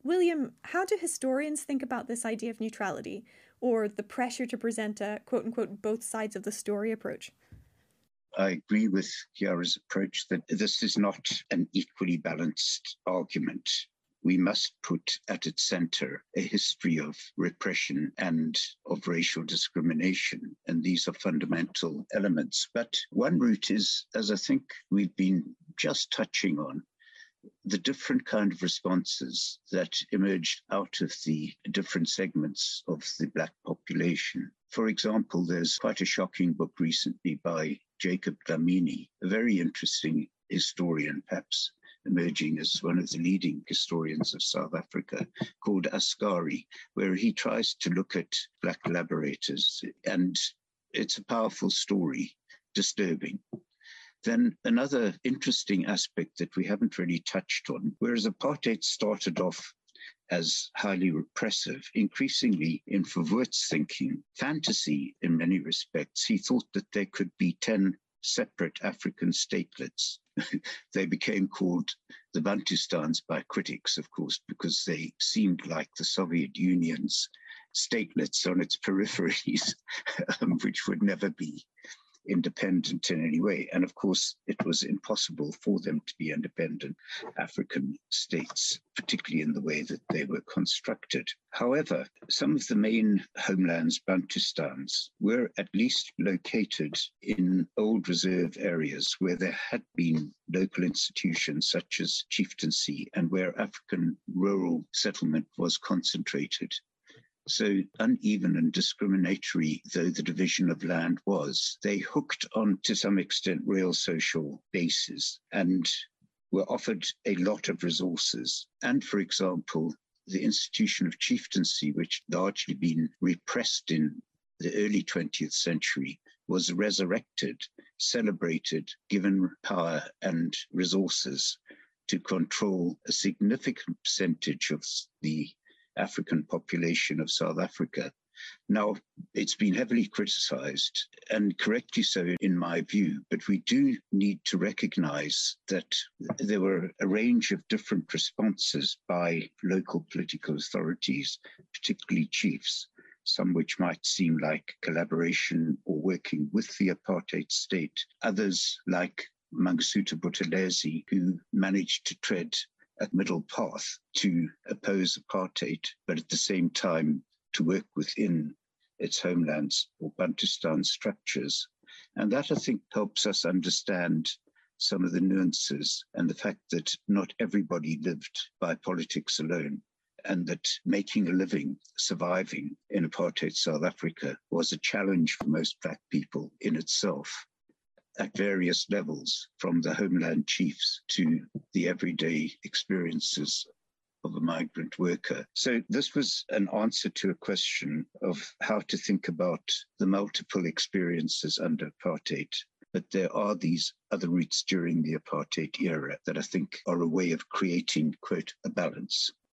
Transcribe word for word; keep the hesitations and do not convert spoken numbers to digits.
William, how do historians think about this idea of neutrality, or the pressure to present a quote unquote both sides of the story approach? I agree with Chiara's approach that this is not an equally balanced argument. We must put at its center a history of repression and of racial discrimination, and these are fundamental elements. But one route is, as I think we've been just touching on, the different kind of responses that emerged out of the different segments of the Black population. For example, there's quite a shocking book recently by Jacob Dlamini, a very interesting historian, perhaps emerging as one of the leading historians of South Africa, called Askari, where he tries to look at Black collaborators. And it's a powerful story, disturbing. Then another interesting aspect that we haven't really touched on, whereas apartheid started off as highly repressive, increasingly in Verwoerd's thinking, fantasy in many respects, he thought that there could be ten separate African statelets. They became called the Bantustans by critics, of course, because they seemed like the Soviet Union's statelets on its peripheries, um, which would never be independent in any way. And of course, it was impossible for them to be independent African states, particularly in the way that they were constructed. However, some of the main homelands, Bantustans, were at least located in old reserve areas where there had been local institutions such as chieftaincy and where African rural settlement was concentrated. So uneven and discriminatory though the division of land was, they hooked on to some extent real social bases and were offered a lot of resources. And for example, the institution of chieftaincy, which had largely been repressed in the early twentieth century, was resurrected, celebrated, given power and resources to control a significant percentage of the African population of South Africa. Now, it's been heavily criticized, and correctly so in my view, but we do need to recognize that there were a range of different responses by local political authorities, particularly chiefs, some which might seem like collaboration or working with the apartheid state, others like Mangosuthu Buthelezi, who managed to tread a middle path to oppose apartheid, but at the same time to work within its homelands or Bantustan structures. And that, I think, helps us understand some of the nuances and the fact that not everybody lived by politics alone, and that making a living, surviving in apartheid South Africa was a challenge for most Black people in itself, at various levels, from the homeland chiefs to the everyday experiences of a migrant worker. So this was an answer to a question of how to think about the multiple experiences under apartheid. But there are these other routes during the apartheid era that I think are a way of creating, quote, a balance.